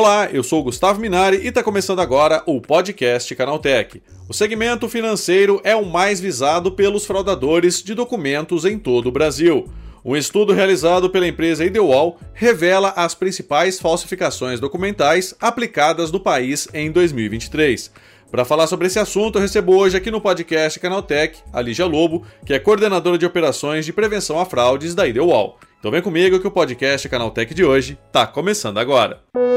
Olá, eu sou o Gustavo Minari e está começando agora o podcast Canaltech. O segmento financeiro é o mais visado pelos fraudadores de documentos em todo o Brasil. Um estudo realizado pela empresa Idealwall revela as principais falsificações documentais aplicadas no país em 2023. Para falar sobre esse assunto, eu recebo hoje aqui no podcast Canaltech a Lígia Lobo, que é coordenadora de operações de prevenção a fraudes da Idealwall. Então vem comigo que o podcast Canaltech de hoje está começando agora.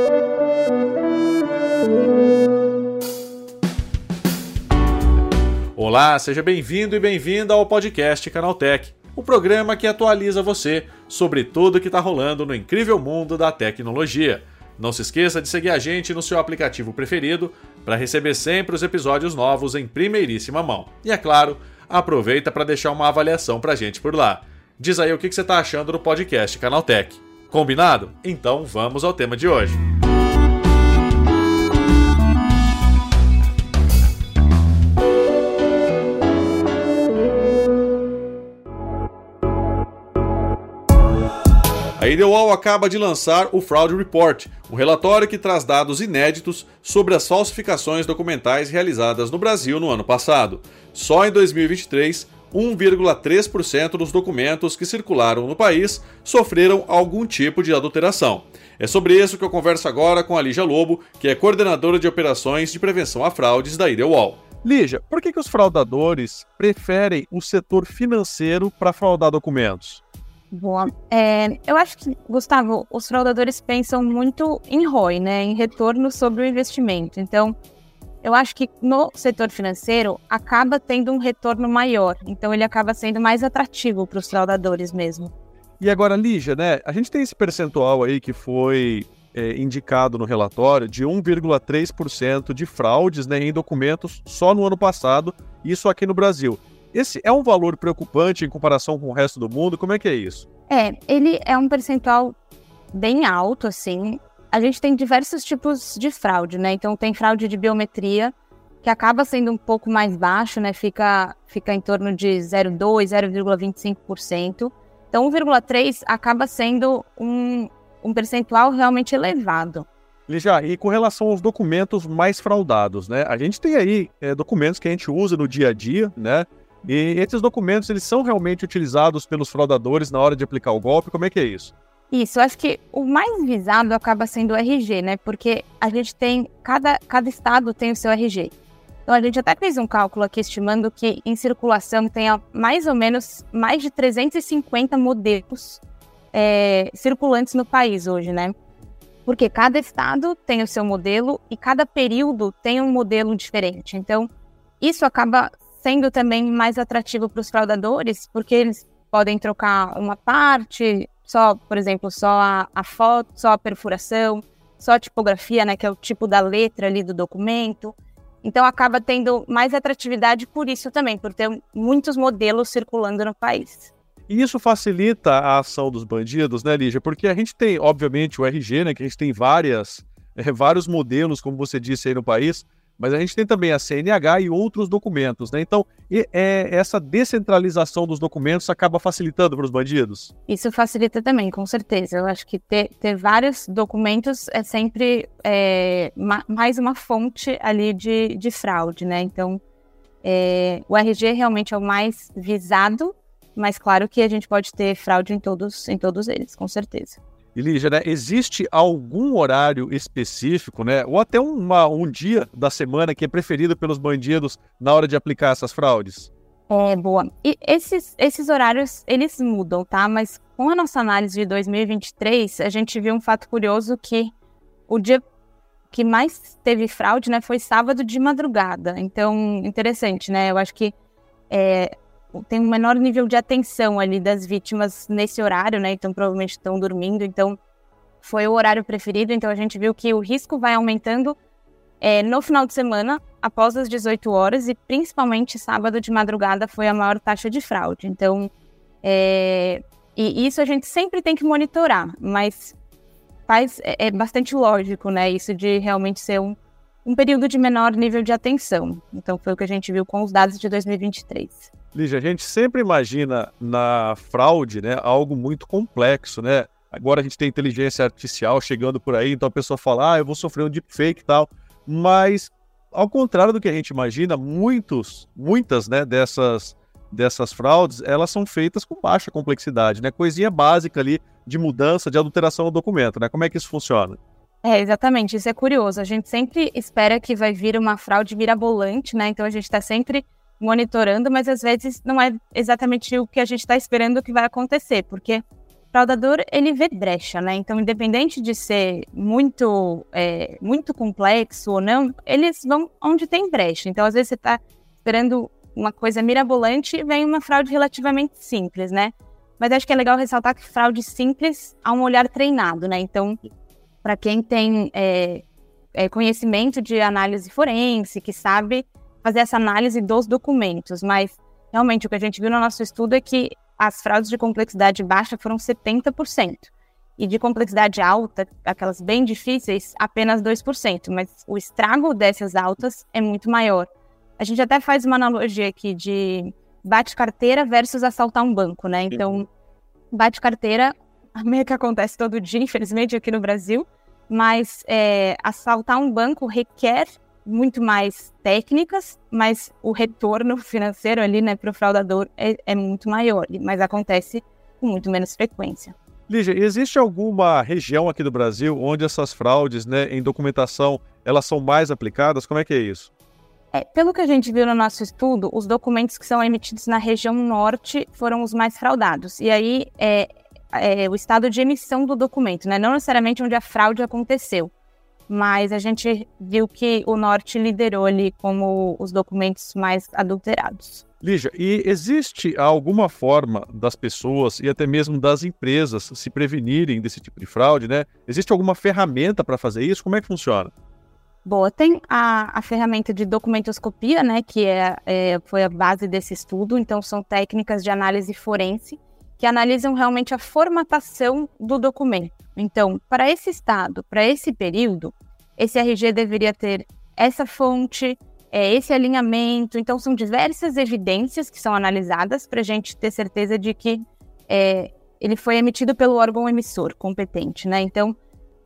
Olá, seja bem-vindo e bem-vinda ao podcast Canaltech, o programa que atualiza você sobre tudo que está rolando no incrível mundo da tecnologia. Não se esqueça de seguir a gente no seu aplicativo preferido para receber sempre os episódios novos em primeiríssima mão. E é claro, aproveita para deixar uma avaliação para a gente por lá. Diz aí o que você está achando do podcast Canaltech. Combinado? Então vamos ao tema de hoje. A Idealwall acaba de lançar o Fraud Report, um relatório que traz dados inéditos sobre as falsificações documentais realizadas no Brasil no ano passado. Só em 2023, 1,3% dos documentos que circularam no país sofreram algum tipo de adulteração. É sobre isso que eu converso agora com a Lígia Lobo, que é coordenadora de operações de prevenção a fraudes da Idealwall. Lígia, por que os fraudadores preferem o setor financeiro para fraudar documentos? Boa. Eu acho que, Gustavo, os fraudadores pensam muito em ROI, né, em retorno sobre o investimento. Então, eu acho que no setor financeiro acaba tendo um retorno maior. Então, ele acaba sendo mais atrativo para os fraudadores mesmo. E agora, Lígia, né, a gente tem esse percentual aí que foi indicado no relatório de 1,3% de fraudes, né, em documentos só no ano passado, isso aqui no Brasil. Esse é um valor preocupante em comparação com o resto do mundo? Como é que é isso? Ele é um percentual bem alto, assim. A gente tem diversos tipos de fraude, né? Então, tem fraude de biometria, que acaba sendo um pouco mais baixo, né? Fica em torno de 0,2%, 0,25%. Então, 1,3% acaba sendo um percentual realmente elevado. Lígia, e com relação aos documentos mais fraudados, né? A gente tem aí documentos que a gente usa no dia a dia, né? E esses documentos, eles são realmente utilizados pelos fraudadores na hora de aplicar o golpe? Como é que é isso? Isso, eu acho que o mais visado acaba sendo o RG, né? Porque a gente tem, cada estado tem o seu RG. Então a gente até fez um cálculo aqui estimando que em circulação tem mais ou menos mais de 350 modelos circulantes no país hoje, né? Porque cada estado tem o seu modelo e cada período tem um modelo diferente. Então, isso acaba sendo também mais atrativo para os fraudadores, porque eles podem trocar uma parte, só, por exemplo, só a foto, só a perfuração, só a tipografia, né, que é o tipo da letra ali do documento. Então, acaba tendo mais atratividade por isso também, por ter muitos modelos circulando no país. E isso facilita a ação dos bandidos, né, Lígia? Porque a gente tem, obviamente, o RG, né, que a gente tem vários modelos, como você disse aí no país, mas a gente tem também a CNH e outros documentos, né? Então, essa descentralização dos documentos acaba facilitando para os bandidos? Isso facilita também, com certeza. Eu acho que ter vários documentos é sempre mais uma fonte ali de fraude, né? Então, o RG realmente é o mais visado, mas claro que a gente pode ter fraude em todos eles, com certeza. E Lígia, né, existe algum horário específico, né, ou até um dia da semana que é preferido pelos bandidos na hora de aplicar essas fraudes? Boa. E esses horários, eles mudam, tá? Mas com a nossa análise de 2023, a gente viu um fato curioso que o dia que mais teve fraude, né, foi sábado de madrugada. Então, interessante, né? Eu acho que tem um menor nível de atenção ali das vítimas nesse horário, né? Então, provavelmente estão dormindo. Então, foi o horário preferido. Então, a gente viu que o risco vai aumentando no final de semana, após as 18 horas. E, principalmente, sábado de madrugada foi a maior taxa de fraude. Então, e isso a gente sempre tem que monitorar. Mas é bastante lógico, né? Isso de realmente ser um período de menor nível de atenção. Então, foi o que a gente viu com os dados de 2023. Lígia, a gente sempre imagina na fraude, né, algo muito complexo, né? Agora a gente tem inteligência artificial chegando por aí, então a pessoa fala, eu vou sofrer um deepfake e tal. Mas, ao contrário do que a gente imagina, muitas, né, dessas fraudes, elas são feitas com baixa complexidade, né? Coisinha básica ali de mudança, de adulteração do documento, né? Como é que isso funciona? Exatamente, isso é curioso. A gente sempre espera que vai vir uma fraude mirabolante, né? Então a gente está sempre monitorando, mas às vezes não é exatamente o que a gente está esperando que vai acontecer, porque o fraudador, ele vê brecha, né? Então, independente de ser muito complexo ou não, eles vão onde tem brecha. Então, às vezes você está esperando uma coisa mirabolante e vem uma fraude relativamente simples, né? Mas acho que é legal ressaltar que fraude simples há um olhar treinado, né? Então, para quem tem conhecimento de análise forense, que sabe fazer essa análise dos documentos, mas realmente o que a gente viu no nosso estudo é que as fraudes de complexidade baixa foram 70%, e de complexidade alta, aquelas bem difíceis, apenas 2%, mas o estrago dessas altas é muito maior. A gente até faz uma analogia aqui de bate-carteira versus assaltar um banco, né? Então, bate-carteira meio que acontece todo dia, infelizmente, aqui no Brasil, mas assaltar um banco requer muito mais técnicas, mas o retorno financeiro ali, né, para o fraudador é muito maior, mas acontece com muito menos frequência. Lígia, existe alguma região aqui do Brasil onde essas fraudes, né, em documentação, elas são mais aplicadas? Como é que é isso? Pelo que a gente viu no nosso estudo, os documentos que são emitidos na região norte foram os mais fraudados. E aí o estado de emissão do documento, né? Não necessariamente onde a fraude aconteceu, mas a gente viu que o norte liderou ali como os documentos mais adulterados. Lígia, e existe alguma forma das pessoas e até mesmo das empresas se prevenirem desse tipo de fraude, né? Existe alguma ferramenta para fazer isso? Como é que funciona? Boa, tem a ferramenta de documentoscopia, né, que foi a base desse estudo. Então, são técnicas de análise forense que analisam realmente a formatação do documento. Então, para esse estado, para esse período, esse RG deveria ter essa fonte, esse alinhamento. Então, são diversas evidências que são analisadas para a gente ter certeza de que ele foi emitido pelo órgão emissor competente, né? Então,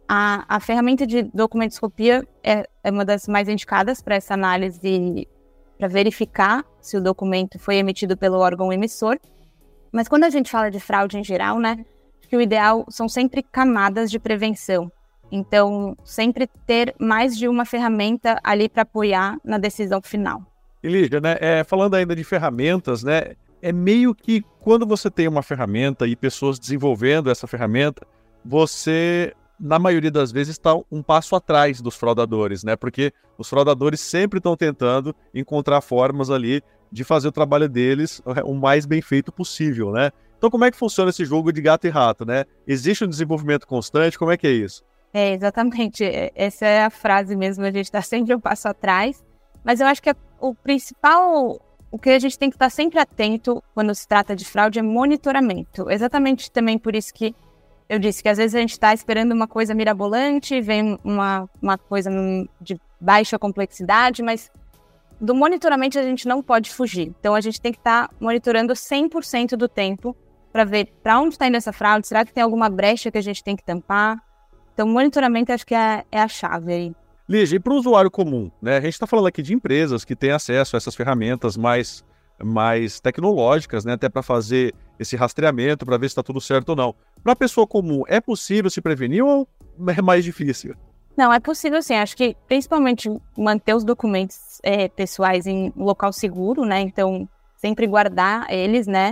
a ferramenta de documentoscopia é uma das mais indicadas para essa análise, para verificar se o documento foi emitido pelo órgão emissor. Mas quando a gente fala de fraude em geral, né, acho que o ideal são sempre camadas de prevenção. Então, sempre ter mais de uma ferramenta ali para apoiar na decisão final. E Lígia, né, falando ainda de ferramentas, né, é meio que quando você tem uma ferramenta e pessoas desenvolvendo essa ferramenta, você, na maioria das vezes, está um passo atrás dos fraudadores, né? Porque os fraudadores sempre estão tentando encontrar formas ali de fazer o trabalho deles o mais bem feito possível, né? Então, como é que funciona esse jogo de gato e rato, né? Existe um desenvolvimento constante? Como é que é isso? Exatamente. Essa é a frase mesmo, a gente está sempre um passo atrás. Mas eu acho que o principal, o que a gente tem que estar sempre atento quando se trata de fraude é monitoramento. Exatamente também por isso que eu disse que às vezes a gente está esperando uma coisa mirabolante, vem uma coisa de baixa complexidade, mas do monitoramento a gente não pode fugir. Então a gente tem que estar monitorando 100% do tempo para ver para onde está indo essa fraude, será que tem alguma brecha que a gente tem que tampar? Então monitoramento acho que é a chave aí. Lígia, e para o usuário comum, né? A gente está falando aqui de empresas que têm acesso a essas ferramentas mais tecnológicas, né? Até para fazer esse rastreamento, para ver se está tudo certo ou não. Para a pessoa comum, é possível se prevenir ou é mais difícil? Não, é possível sim. Acho que principalmente manter os documentos pessoais em um local seguro, né? Então, sempre guardar eles, né?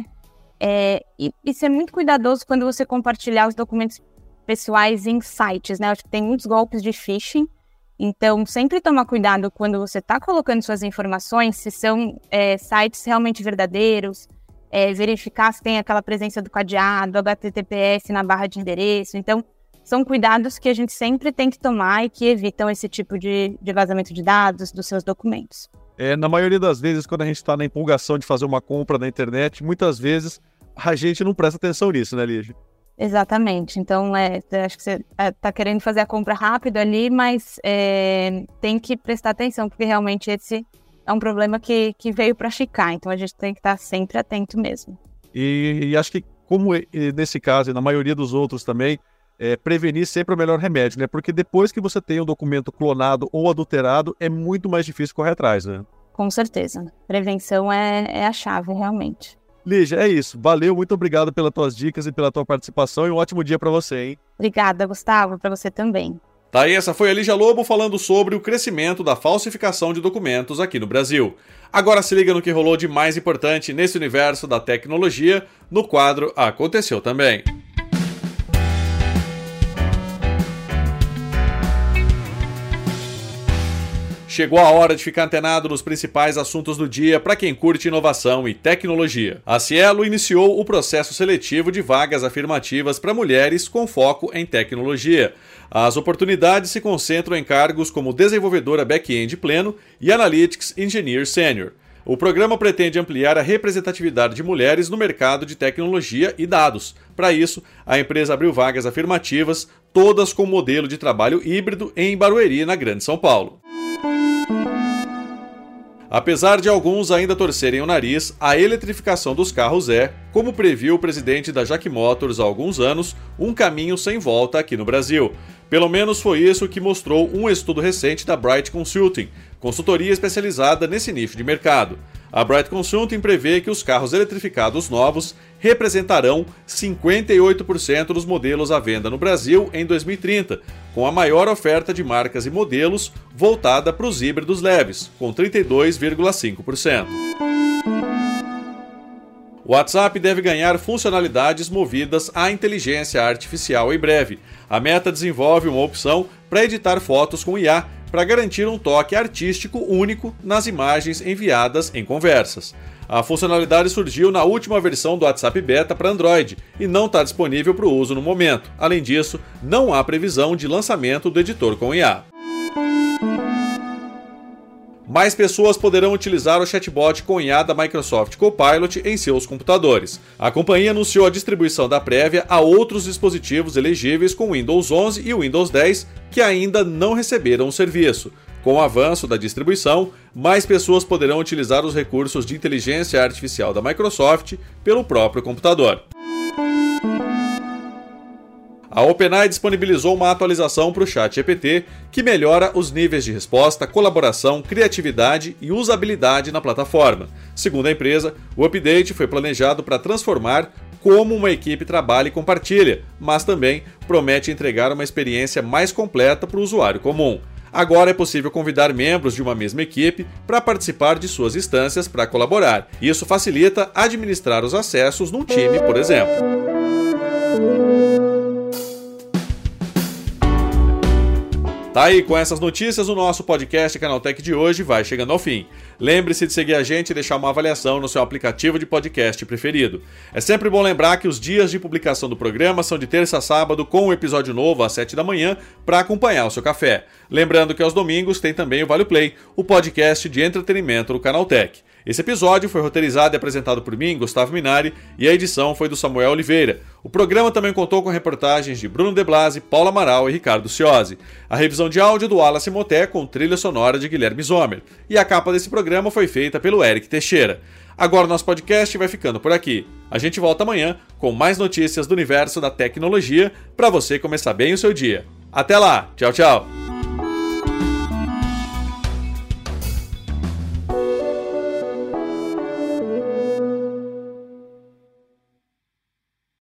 E ser muito cuidadoso quando você compartilhar os documentos pessoais em sites, né? Acho que tem muitos golpes de phishing. Então, sempre tomar cuidado quando você está colocando suas informações, se são sites realmente verdadeiros, verificar se tem aquela presença do cadeado, HTTPS na barra de endereço. Então, são cuidados que a gente sempre tem que tomar e que evitam esse tipo de vazamento de dados dos seus documentos. Na maioria das vezes, quando a gente está na empolgação de fazer uma compra na internet, muitas vezes a gente não presta atenção nisso, né, Lígia? Exatamente. Então, acho que você está querendo fazer a compra rápido ali, mas tem que prestar atenção, porque realmente esse é um problema que veio para ficar. Então, a gente tem que estar sempre atento mesmo. E acho que, como nesse caso e na maioria dos outros também, prevenir sempre é o melhor remédio, né? Porque depois que você tem um documento clonado ou adulterado, é muito mais difícil correr atrás, né? Com certeza. Prevenção é a chave, realmente. Lígia, é isso. Valeu, muito obrigado pelas tuas dicas e pela tua participação e um ótimo dia para você, hein? Obrigada, Gustavo, para você também. Tá aí, essa foi a Lígia Lobo falando sobre o crescimento da falsificação de documentos aqui no Brasil. Agora se liga no que rolou de mais importante nesse universo da tecnologia no quadro Aconteceu Também. Chegou a hora de ficar antenado nos principais assuntos do dia para quem curte inovação e tecnologia. A Cielo iniciou o processo seletivo de vagas afirmativas para mulheres com foco em tecnologia. As oportunidades se concentram em cargos como desenvolvedora back-end pleno e Analytics Engineer Senior. O programa pretende ampliar a representatividade de mulheres no mercado de tecnologia e dados. Para isso, a empresa abriu vagas afirmativas, todas com modelo de trabalho híbrido em Barueri, na Grande São Paulo. Apesar de alguns ainda torcerem o nariz, a eletrificação dos carros é, como previu o presidente da Jack Motors há alguns anos, um caminho sem volta aqui no Brasil. Pelo menos foi isso que mostrou um estudo recente da Bright Consulting, consultoria especializada nesse nicho de mercado. A Bright Consulting prevê que os carros eletrificados novos representarão 58% dos modelos à venda no Brasil em 2030, com a maior oferta de marcas e modelos voltada para os híbridos leves, com 32,5%. O WhatsApp deve ganhar funcionalidades movidas à inteligência artificial em breve. A Meta desenvolve uma opção para editar fotos com IA, para garantir um toque artístico único nas imagens enviadas em conversas. A funcionalidade surgiu na última versão do WhatsApp Beta para Android e não está disponível para o uso no momento. Além disso, não há previsão de lançamento do editor com IA. Mais pessoas poderão utilizar o chatbot com IA da Microsoft Copilot em seus computadores. A companhia anunciou a distribuição da prévia a outros dispositivos elegíveis com Windows 11 e Windows 10 que ainda não receberam o serviço. Com o avanço da distribuição, mais pessoas poderão utilizar os recursos de inteligência artificial da Microsoft pelo próprio computador. A OpenAI disponibilizou uma atualização para o ChatGPT que melhora os níveis de resposta, colaboração, criatividade e usabilidade na plataforma. Segundo a empresa, o update foi planejado para transformar como uma equipe trabalha e compartilha, mas também promete entregar uma experiência mais completa para o usuário comum. Agora é possível convidar membros de uma mesma equipe para participar de suas instâncias para colaborar. Isso facilita administrar os acessos num time, por exemplo. Tá aí, com essas notícias, o nosso podcast Canaltech de hoje vai chegando ao fim. Lembre-se de seguir a gente e deixar uma avaliação no seu aplicativo de podcast preferido. É sempre bom lembrar que os dias de publicação do programa são de terça a sábado, com um episódio novo às 7 da manhã, para acompanhar o seu café. Lembrando que aos domingos tem também o Vale Play, o podcast de entretenimento do Canaltech. Esse episódio foi roteirizado e apresentado por mim, Gustavo Minari, e a edição foi do Samuel Oliveira. O programa também contou com reportagens de Bruno De Blasi, Paula Amaral e Ricardo Ciosi. A revisão de áudio do Wallace Moté com trilha sonora de Guilherme Zomer. E a capa desse programa foi feita pelo Eric Teixeira. Agora o nosso podcast vai ficando por aqui. A gente volta amanhã com mais notícias do universo da tecnologia para você começar bem o seu dia. Até lá, tchau, tchau!